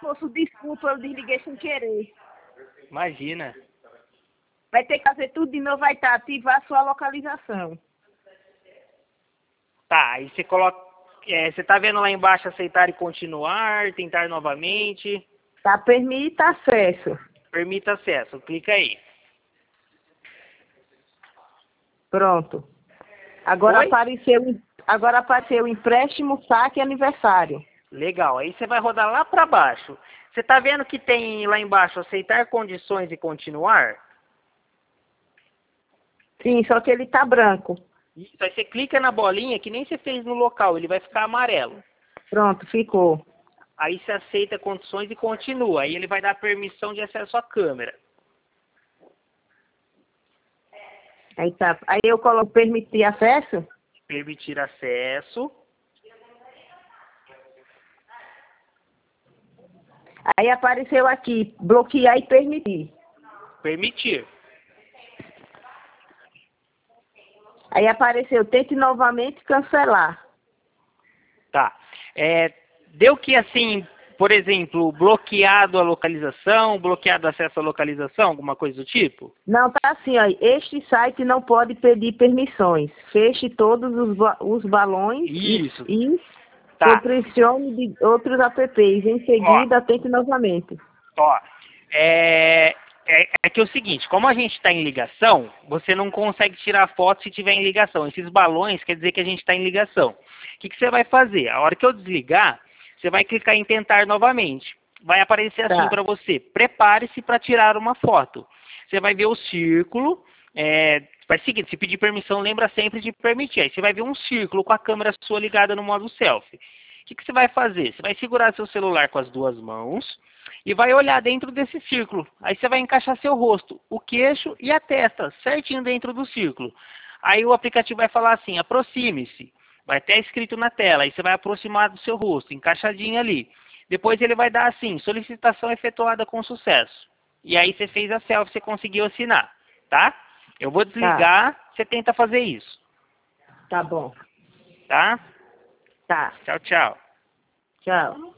moço, desculpa, eu desliguei sem querer. Imagina. Vai ter que fazer tudo de novo, vai estar ativar a sua localização. Tá, aí você coloca... você tá vendo lá embaixo aceitar e continuar, tentar novamente. Tá, permita acesso. Permita acesso, clica aí. Pronto. Agora Oi? apareceu empréstimo, saque e aniversário. Legal, aí você vai rodar lá para baixo. Você tá vendo que tem lá embaixo aceitar condições e continuar? Sim, só que ele tá branco. Isso, aí você clica na bolinha que nem você fez no local, ele vai ficar amarelo. Pronto, ficou. Aí você aceita condições e continua. Aí ele vai dar permissão de acesso à câmera. Aí tá. Aí eu coloco permitir acesso. Permitir acesso. Aí apareceu aqui, bloquear e permitir. Permitir. Aí apareceu, tente novamente cancelar. Tá. Deu que assim, por exemplo, bloqueado a localização, bloqueado acesso à localização, alguma coisa do tipo? Não, tá assim, ó. Este site não pode pedir permissões. Feche todos os balões Isso. e Tá. pressione de outros apps. Em Ó, seguida, tente novamente. ó. É que é o seguinte, como a gente está em ligação, você não consegue tirar foto se estiver em ligação. Esses balões quer dizer que a gente está em ligação. O que você vai fazer? A hora que eu desligar, você vai clicar em tentar novamente. Vai aparecer assim Tá. para você, prepare-se para tirar uma foto. Você vai ver o círculo, vai seguir, se pedir permissão, lembra sempre de permitir. Aí você vai ver um círculo com a câmera sua ligada no modo selfie. O que você vai fazer? Você vai segurar seu celular com as duas mãos e vai olhar dentro desse círculo. Aí você vai encaixar seu rosto, o queixo e a testa, certinho dentro do círculo. Aí o aplicativo vai falar assim, aproxime-se. Vai ter escrito na tela, aí você vai aproximar do seu rosto, encaixadinho ali. Depois ele vai dar assim, solicitação efetuada com sucesso. E aí você fez a selfie, você conseguiu assinar, tá? Eu vou desligar, você tenta fazer isso, Tá bom. tá? Tá. Tchau, tchau. Tchau.